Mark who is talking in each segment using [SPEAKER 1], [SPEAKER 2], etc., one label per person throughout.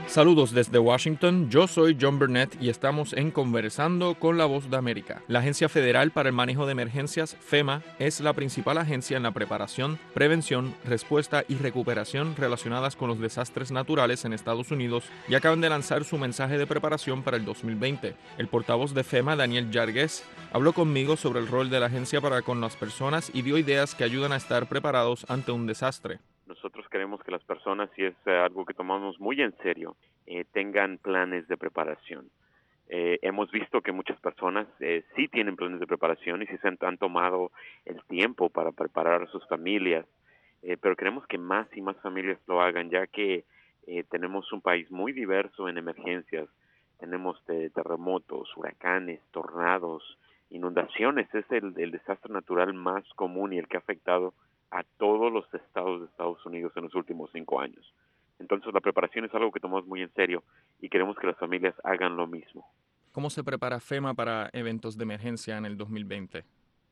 [SPEAKER 1] Saludos desde Washington, yo soy John Burnett y estamos en Conversando con la Voz de América. La Agencia Federal para el Manejo de Emergencias, FEMA, es la principal agencia en la preparación, prevención, respuesta y recuperación relacionadas con los desastres naturales en Estados Unidos y acaban de lanzar su mensaje de preparación para el 2020. El portavoz de FEMA, Daniel Yargués, habló conmigo sobre el rol de la agencia para con las personas y dio ideas que ayudan a estar preparados ante un desastre.
[SPEAKER 2] Nosotros queremos que las personas, si es algo que tomamos muy en serio, tengan planes de preparación. Hemos visto que muchas personas sí tienen planes de preparación y sí se han tomado el tiempo para preparar a sus familias, pero queremos que más y más familias lo hagan, ya que tenemos un país muy diverso en emergencias. Tenemos terremotos, huracanes, tornados, inundaciones. Es el desastre natural más común y el que ha afectado a todos los estados de Estados Unidos en los últimos 5 años. Entonces la preparación es algo que tomamos muy en serio y queremos que las familias hagan lo mismo.
[SPEAKER 1] ¿Cómo se prepara FEMA para eventos de emergencia en el 2020?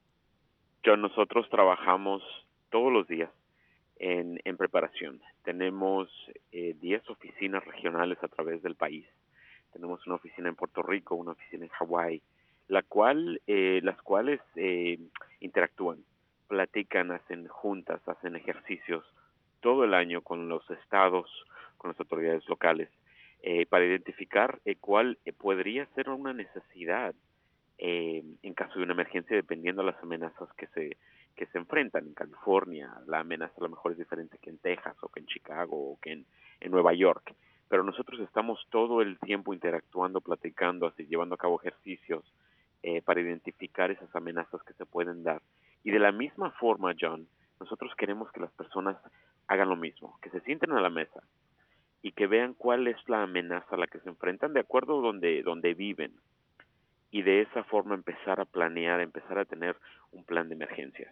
[SPEAKER 2] Nosotros trabajamos todos los días en preparación. Tenemos 10 oficinas regionales a través del país. Tenemos una oficina en Puerto Rico, una oficina en Hawái, las cuales interactúan, platican, hacen juntas, hacen ejercicios todo el año con los estados, con las autoridades locales, para identificar cuál podría ser una necesidad en caso de una emergencia, dependiendo de las amenazas que se enfrentan. En California, la amenaza a lo mejor es diferente que en Texas, o que en Chicago, o que en Nueva York. Pero nosotros estamos todo el tiempo interactuando, platicando, así, llevando a cabo ejercicios para identificar esas amenazas que se pueden dar. Y de la misma forma, John, nosotros queremos que las personas hagan lo mismo, que se sienten a la mesa y que vean cuál es la amenaza a la que se enfrentan de acuerdo donde viven. Y de esa forma empezar a planear, empezar a tener un plan de emergencias.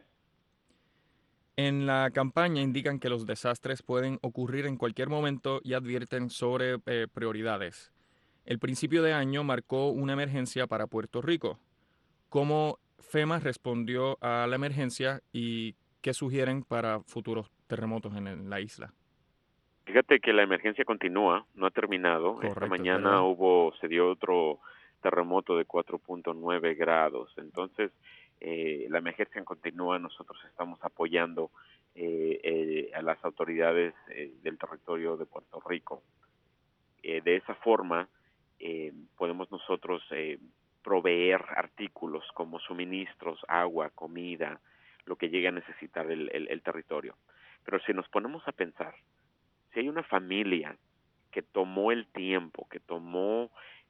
[SPEAKER 1] En la campaña indican que los desastres pueden ocurrir en cualquier momento y advierten sobre prioridades. El principio de año marcó una emergencia para Puerto Rico. ¿Cómo FEMA respondió a la emergencia y qué sugieren para futuros terremotos en la isla?
[SPEAKER 2] Fíjate que la emergencia continúa, no ha terminado. Esta
[SPEAKER 1] Correcto, es
[SPEAKER 2] mañana
[SPEAKER 1] verdad.
[SPEAKER 2] se dio otro terremoto de 4.9 grados. Entonces, la emergencia continúa. Nosotros estamos apoyando a las autoridades del territorio de Puerto Rico. De esa forma, podemos nosotros proveer artículos como suministros, agua, comida, lo que llegue a necesitar el territorio. Pero si nos ponemos a pensar, si hay una familia que tomó el tiempo, que tomó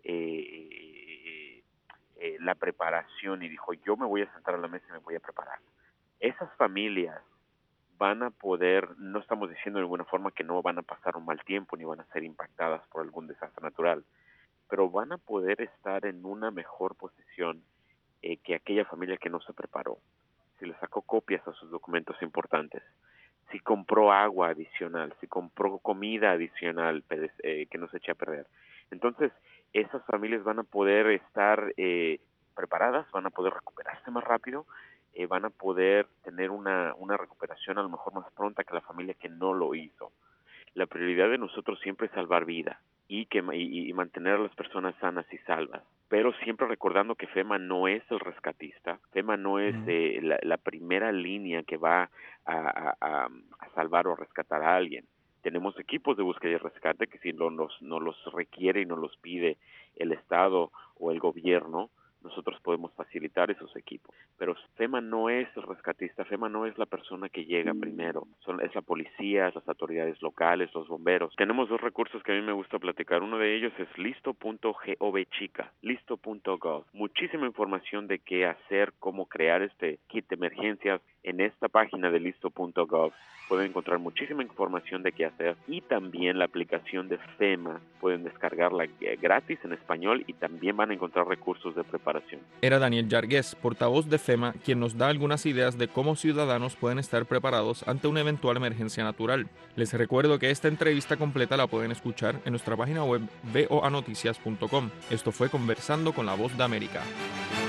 [SPEAKER 2] la preparación y dijo, yo me voy a sentar a la mesa y me voy a preparar, esas familias van a poder, no estamos diciendo de alguna forma que no van a pasar un mal tiempo ni van a ser impactadas por algún desastre natural, pero van a poder estar en una mejor posición que aquella familia que no se preparó, si le sacó copias a sus documentos importantes, si compró agua adicional, si compró comida adicional que no se eche a perder. Entonces, esas familias van a poder estar preparadas, van a poder recuperarse más rápido, van a poder tener una recuperación a lo mejor más pronta que la familia que no lo hizo. La prioridad de nosotros siempre es salvar vida y mantener a las personas sanas y salvas, pero siempre recordando que FEMA no es el rescatista, FEMA no es la primera línea que va a salvar o a rescatar a alguien. Tenemos equipos de búsqueda y rescate que si nos los requiere y nos los pide el Estado o el gobierno, nosotros podemos facilitar esos equipos. Pero FEMA no es el rescatista, FEMA no es la persona que llega primero, es la policía, las autoridades locales, los bomberos. Tenemos 2 recursos que a mí me gusta platicar. Uno de ellos es listo.gov, chica, listo.gov. Muchísima información de qué hacer, cómo crear este kit de emergencias en esta página de listo.gov. Pueden encontrar muchísima información de qué hacer y también la aplicación de FEMA. Pueden descargarla gratis en español y también van a encontrar recursos de preparación.
[SPEAKER 1] Era Daniel Yargués, portavoz de FEMA, quien nos da algunas ideas de cómo ciudadanos pueden estar preparados ante una eventual emergencia natural. Les recuerdo que esta entrevista completa la pueden escuchar en nuestra página web voanoticias.com. Esto fue Conversando con la Voz de América.